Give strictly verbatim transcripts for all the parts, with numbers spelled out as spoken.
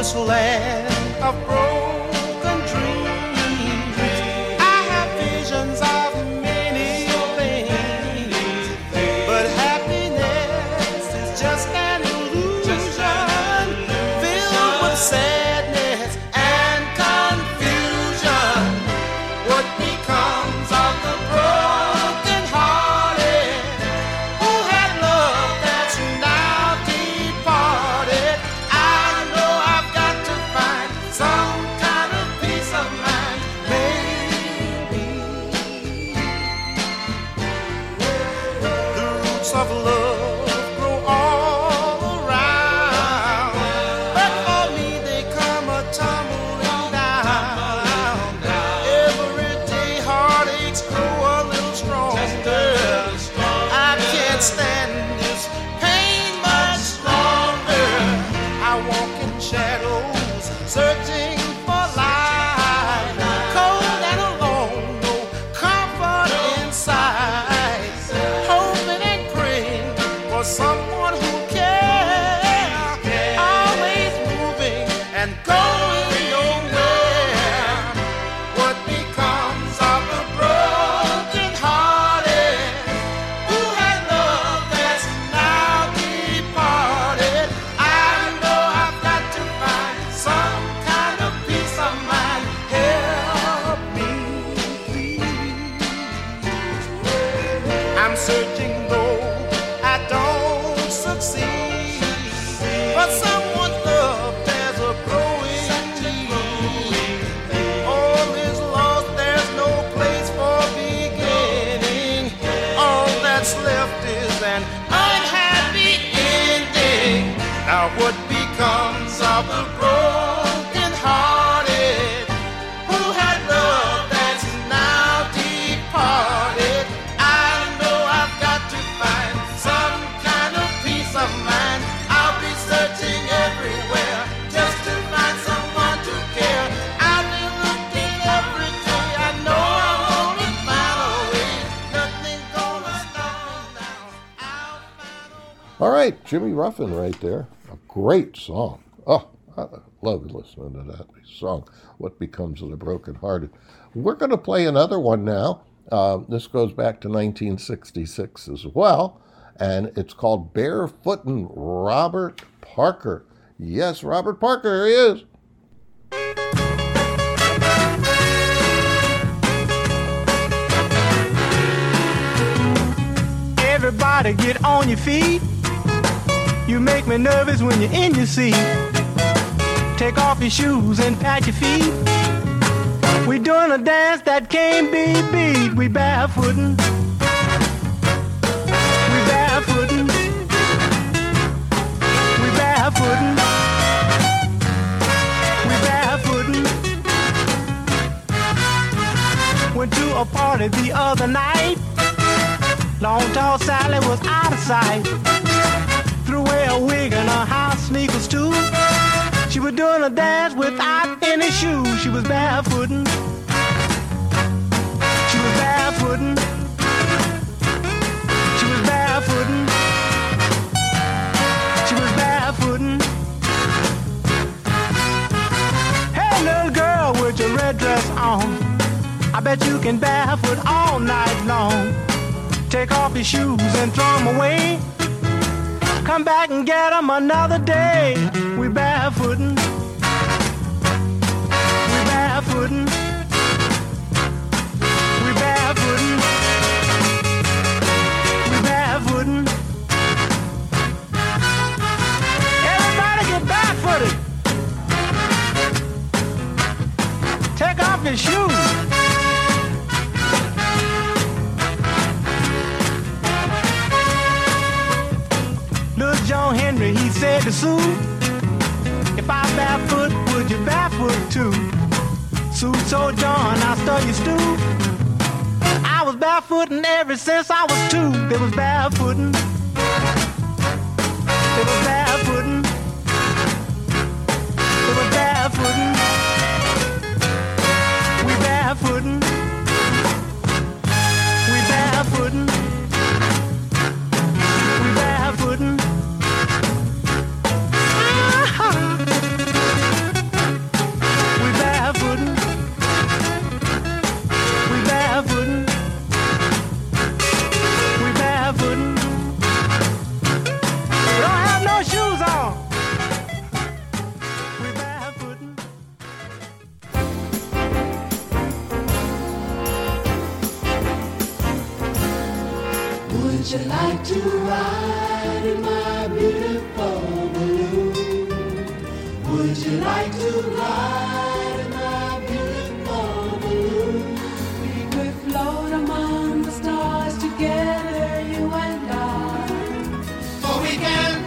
this land of broken dreams. I have visions of many things, but happiness is just an illusion filled with sadness and confusion. What becomes of the broken hearted who had love that's now departed? I know I've got to find some kind of peace of mind, maybe. The roots of love grow all around, but for me they come a tumbling down. Every day heartaches grow a little stronger. I can't stand this pain much longer. I walk in shadows, searching for light, cold and alone, no comfort inside, hoping and praying for someone who cares, always moving and going nowhere. What becomes of the broken hearted who had love that's now departed? I know I've got to find some kind of peace of mind. Help me, please. I'm searching though I don't succeed, but someone's love there's a growing need. All is lost, there's no place for beginning. All that's left is an unhappy ending. Now what becomes of the broken hearted who had love that's now departed? I know I've got to find some kind of peace of mind. I'll be searching everywhere just to find someone to care. I've been looking every day. I know I'm gonna find a way. Nothing's gonna stop me now. I'll find a way. All right, Jimmy Ruffin right there. A great song. Oh, I love listening to that song, What Becomes of the Broken Hearted. We're going to play another one now. Uh, this goes back to nineteen sixty-six as well, and it's called Barefootin' Robert Parker. Yes, Robert Parker, here he is. Everybody get on your feet. You make me nervous when you're in your seat. Take off your shoes and pat your feet. We doing a dance that can't be beat. We barefootin'. We barefootin'. We barefootin'. We barefootin'. Went to a party the other night. Long tall Sally was out of sight. Threw away a wig and her house sneakers too. She was doing a dance without any shoes. She was barefootin'. She was barefootin'. She was barefootin'. She was barefootin'. Hey little girl with your red dress on, I bet you can barefoot all night long. Take off your shoes and throw them away. Come back and get them another day. We barefootin'. We barefootin'. We barefootin'. We barefootin'. Everybody get barefooted. Take off your shoes. Little John Henry, he said to Sue, if I barefoot, would you barefoot too? Sue told John, I'll stir your stew. I was barefootin' ever since I was two. They was barefootin'. They was barefootin'. They was barefootin'. We barefootin'. We barefootin'. We barefootin'. Would you like to ride in my beautiful balloon? Would you like to ride in my beautiful balloon? We could float among the stars together, you and I. For we can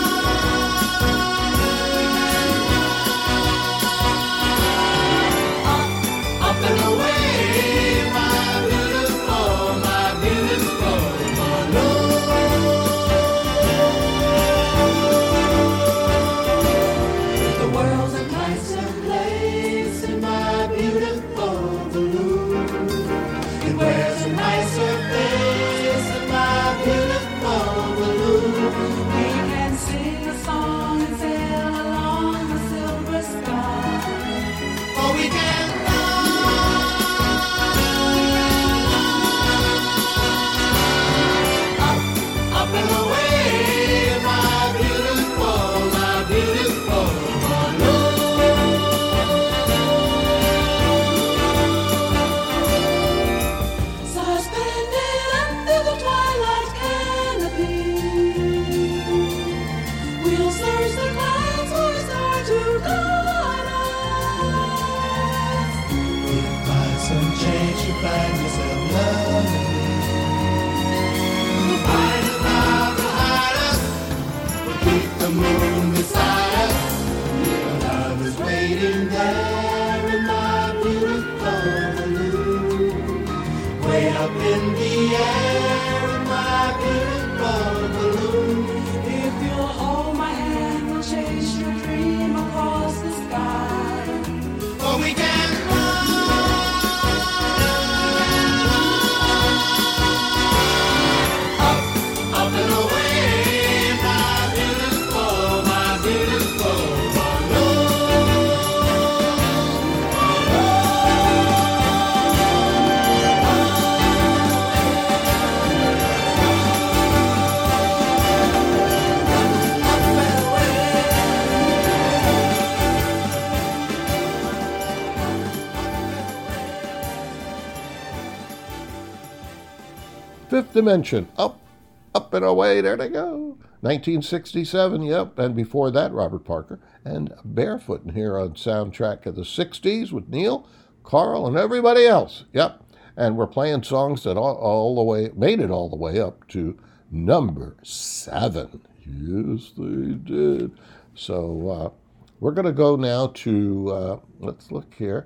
Fifth Dimension, Up, Up and Away, there they go. nineteen sixty-seven, yep, and before that, Robert Parker, and Barefoot here on Soundtrack of the sixties with Neil, Carl, and everybody else, yep. And we're playing songs that all, all the way, made it all the way up to number seven. Yes, they did. So uh, we're going to go now to, uh, let's look here.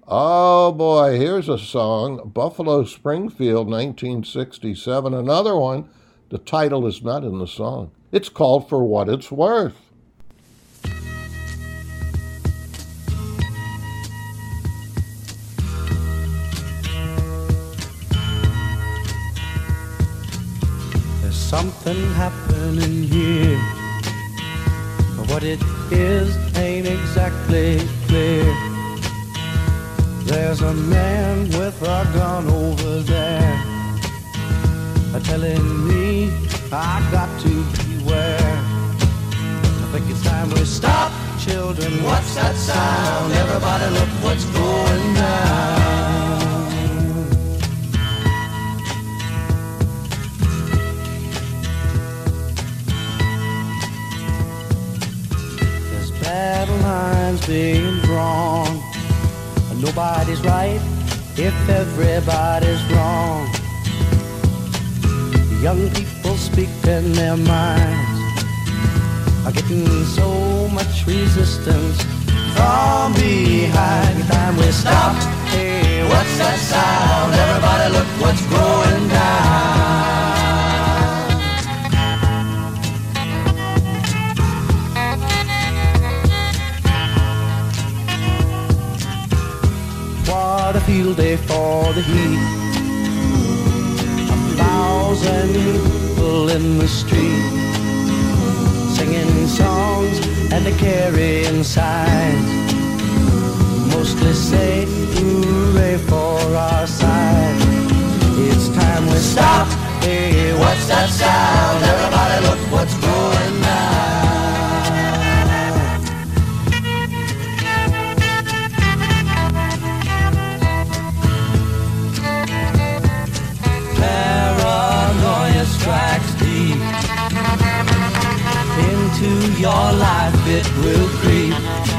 Oh boy, here's a song, Buffalo Springfield, nineteen sixty-seven, another one. The title is not in the song. It's called For What It's Worth. There's something happening here, but what it is ain't exactly clear. There's a man with a gun over there, telling me I got to beware. I think it's time we stop, children. What's that sound? Everybody look what's going down. There's battle lines being drawn. Nobody's right if everybody's wrong. Young people speaking their minds are getting so much resistance from behind. Every time we stop, hey, what's that sound? Everybody look what's going down. What a field day for the heat. A thousand people in the street, singing songs and they're carrying signs, mostly say hooray for our side. It's time we stop. Hey, what's that sound? Everybody look what's going down. Paranoia strikes. life it will creep.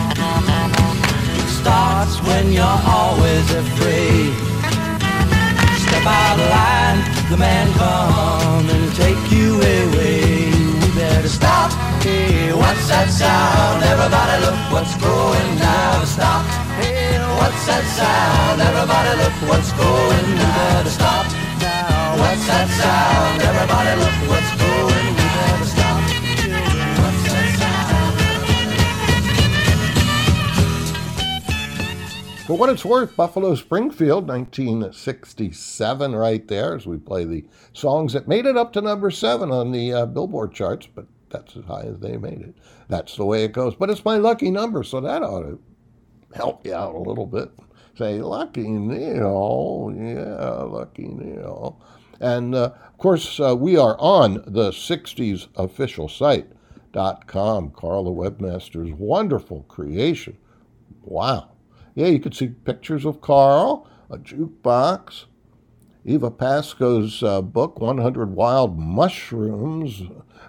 It starts when you're always afraid. Step out of line, the man come and take you away. We better stop. Hey, what's that sound? Everybody look what's going down. Stop. Hey, what's that sound? Everybody look what's going down. We better stop now. What's that sound? Everybody look what's going. We better stop. What's that sound? For what it's worth, Buffalo Springfield, nineteen sixty-seven, right there, as we play the songs that made it up to number seven on the uh, Billboard charts, but that's as high as they made it. That's the way it goes. But it's my lucky number, so that ought to help you out a little bit. Say, Lucky Neil, yeah, Lucky Neil. And, uh, of course, uh, we are on the sixties official site dot com, Carl the Webmaster's wonderful creation. Wow. Yeah, you could see pictures of Carl, a jukebox, Eva Pasco's uh, book, one hundred Wild Mushrooms,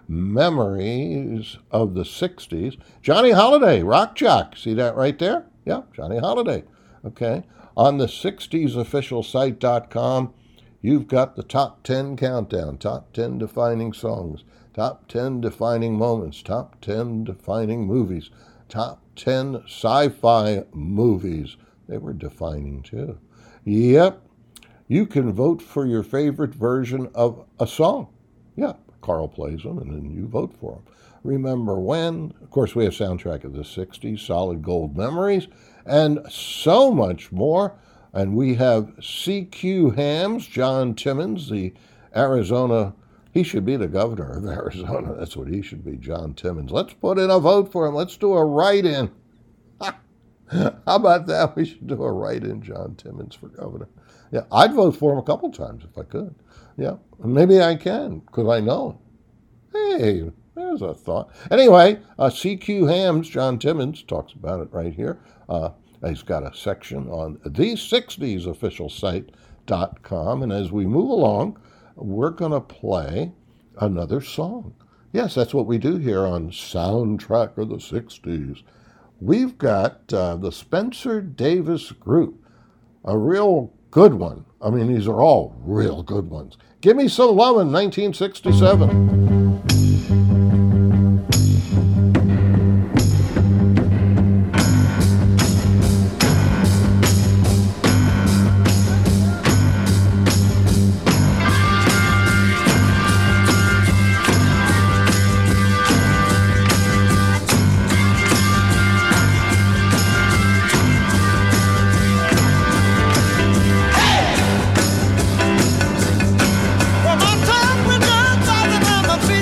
Memories of the sixties. Johnny Holiday, rock jock. See that right there? Yeah, Johnny Holiday. Okay. On the sixties official site dot com, you've got the top ten countdown, top ten defining songs, top ten defining moments, top ten defining movies, top ten sci-fi movies. They were defining too. Yep. You can vote for your favorite version of a song. Yeah, Carl plays them, and then you vote for them. Remember When? Of course, we have Soundtrack of the sixties, Solid Gold Memories, and so much more. And we have C Q Hams, John Timmons, the Arizona, he should be the governor of Arizona. That's what he should be, John Timmons. Let's put in a vote for him. Let's do a write-in. How about that? We should do a write-in, John Timmons for governor. Yeah, I'd vote for him a couple times if I could. Yeah, maybe I can, because I know him. Hey, there's a thought. Anyway, uh, C Q Hams, John Timmons, talks about it right here. Uh, he's got a section on the sixties official site dot com, and as we move along, we're going to play another song. Yes, that's what we do here on Soundtrack of the sixties. We've got uh, the Spencer Davis Group, a real good one. I mean, these are all real good ones. Give Me Some Lovin', nineteen sixty-seven. Well, my time we done, darling, I'm a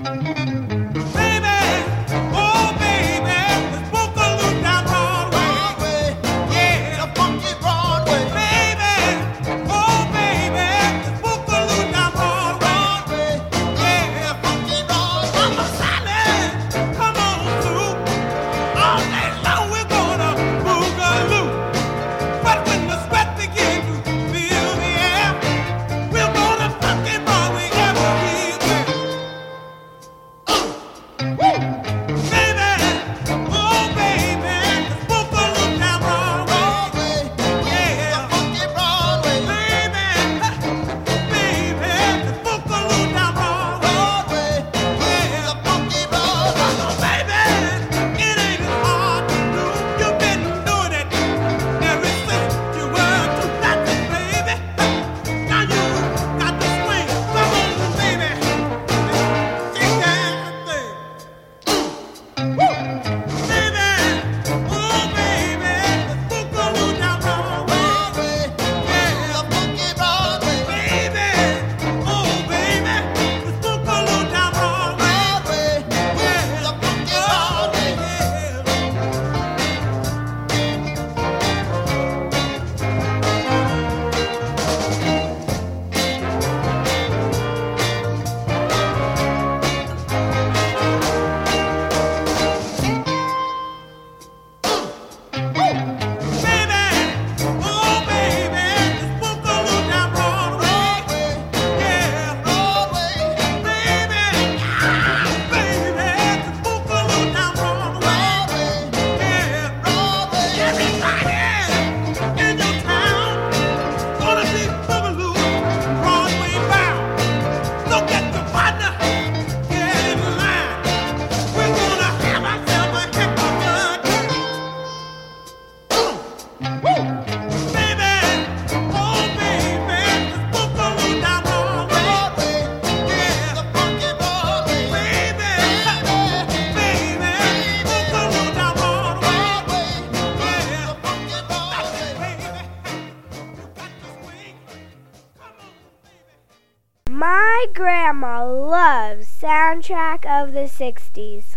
My grandma loves Soundtrack of the sixties.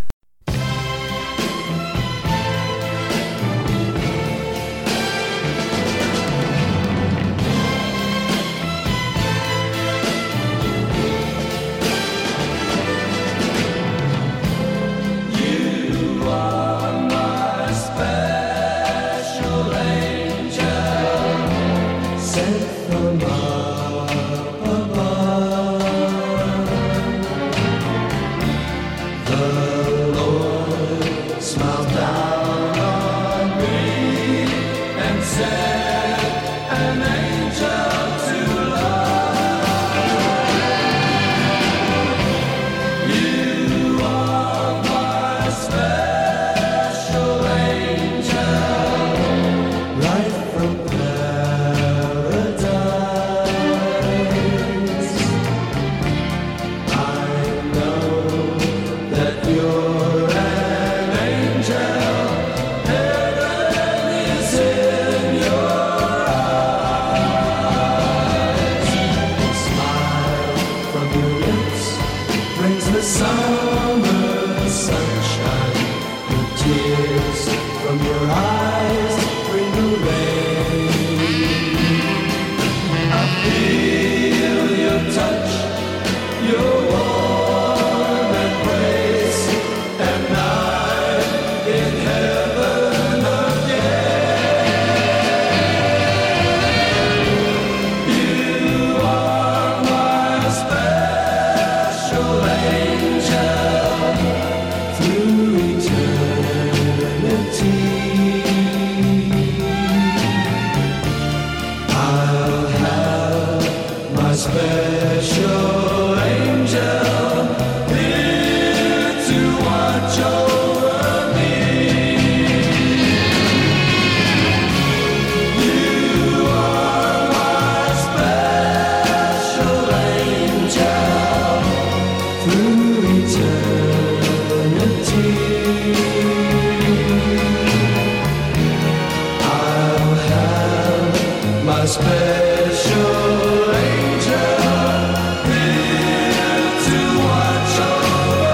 Special angel here to watch over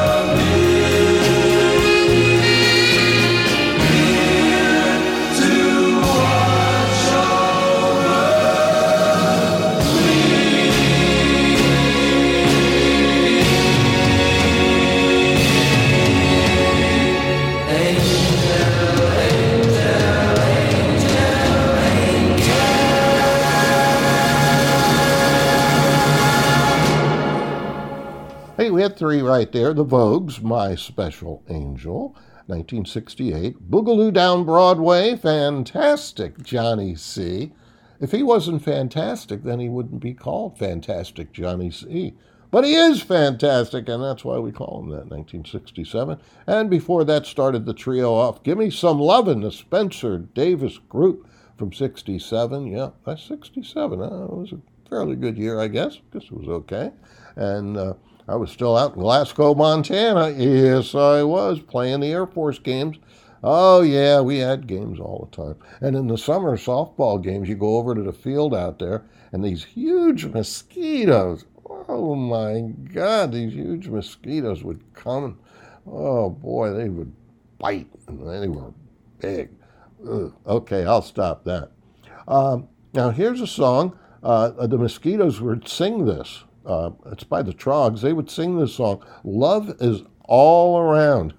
three right there, the Vogues, My Special Angel, nineteen sixty-eight. Boogaloo Down Broadway, fantastic, Johnny C. If he wasn't fantastic, then he wouldn't be called Fantastic Johnny C. But he is fantastic, and that's why we call him that, nineteen sixty-seven. And before that started the trio off, Give Me Some Lovin', the Spencer Davis Group from sixty-seven. Yeah, that's sixty-seven. Uh, it was a fairly good year, I guess. Guess it was okay. And uh, I was still out in Glasgow, Montana. Yes, I was, playing the Air Force games. Oh, yeah, we had games all the time. And in the summer softball games, you go over to the field out there, and these huge mosquitoes, oh, my God, these huge mosquitoes would come. Oh, boy, they would bite, and they were big. Ugh. Okay, I'll stop that. Um, now, here's a song. Uh, the Mosquitoes would sing this. Uh, it's by the Trogs. They would sing this song, Love is All Around.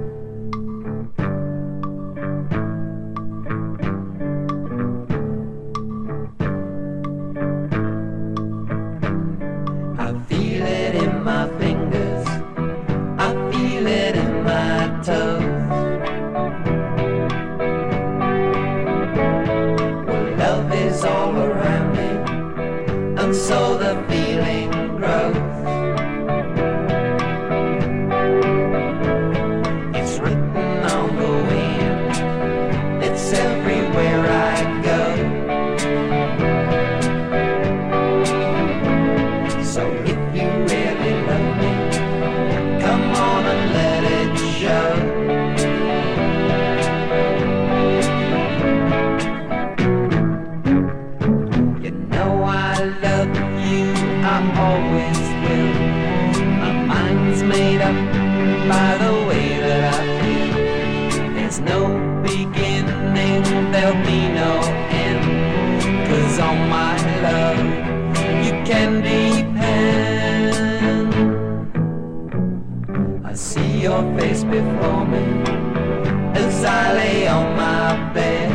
I feel it in my fingers, I feel it in my toes. Well, love is all around me, and so the feeling grows. It's written on the wind, it's everywhere I go. So if you really love me, come on and let it show. You know I love you, I always will. My mind's made up by the way that I feel. There's no beginning, there'll be no end. 'Cause on my love you can depend. I see your face before me as I lay on my bed.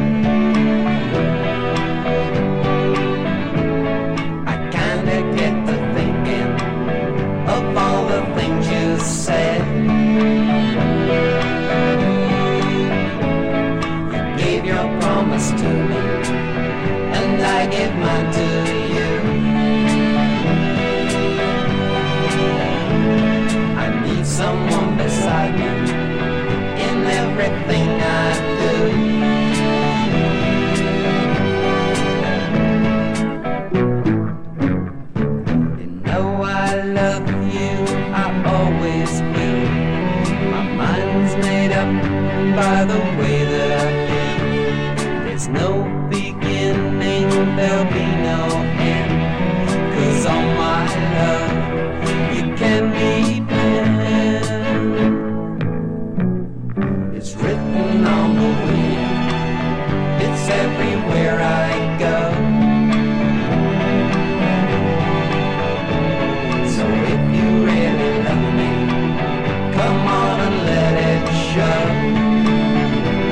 I kinda get to thinking of all the things you said. You gave your promise to me, and I gave mine to you. I need someone beside me in everything I do. You know I love you, I always will. My mind's made up by the way that I feel. There's no beginning, there'll be no end. 'Cause on my love you can depend. It's written on the wind, it's everywhere I go. So if you really love me, come on and let it show.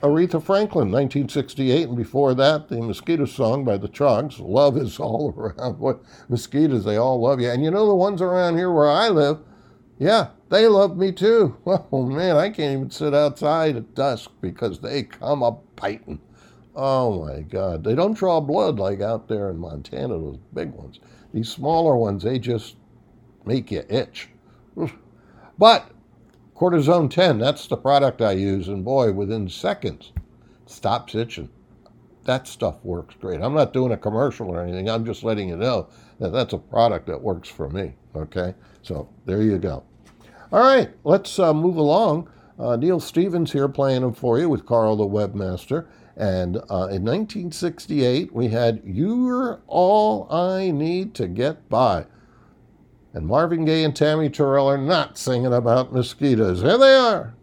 Aretha Franklin, nineteen sixty-eight, and before that, the Mosquito song by the Trugs, Love is All Around. What mosquitoes, they all love you. And you know the ones around here where I live, yeah, they love me too. Oh man, I can't even sit outside at dusk because they come up biting. Oh my God. They don't draw blood like out there in Montana, those big ones. These smaller ones, they just make you itch. But Cortisone ten, that's the product I use, and boy, within seconds, it stops itching. That stuff works great. I'm not doing a commercial or anything. I'm just letting you know that that's a product that works for me, okay? So there you go. All right, let's uh, move along. Uh, Neil Stevens here playing them for you with Carl the Webmaster. And uh, in nineteen sixty-eight, we had You're All I Need to Get By. And Marvin Gaye and Tammy Terrell are not singing about mosquitoes. Here they are.